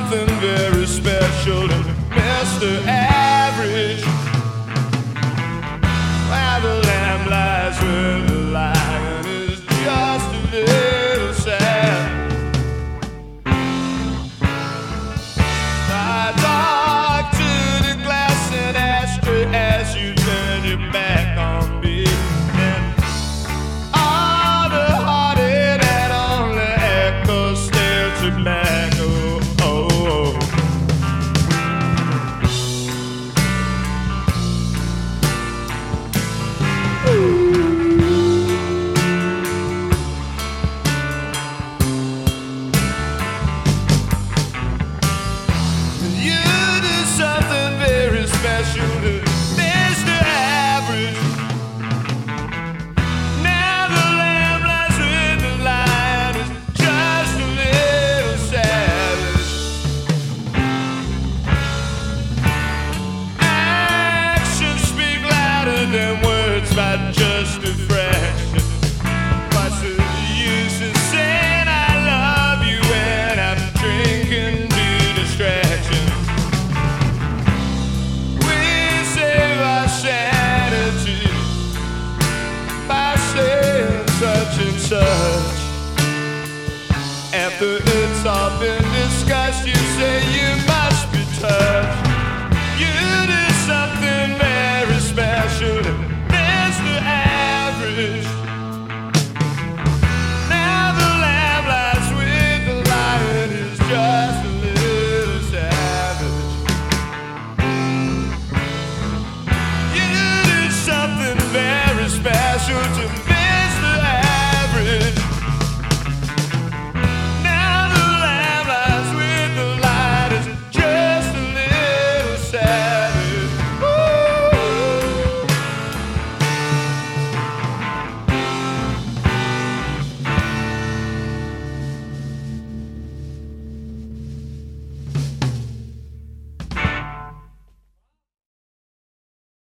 something very special to Mr. Average. While the lamb lies where the lion is just a little sad. I talk to the glass and ashtray as you turn your back on me. And all the hearted and only echoes stare to back. Than words by just a fraction. What's the use of saying I love you when I'm drinking to distraction? We save our sanity by saying such and such. After it's all been discussed, you say you must be touched.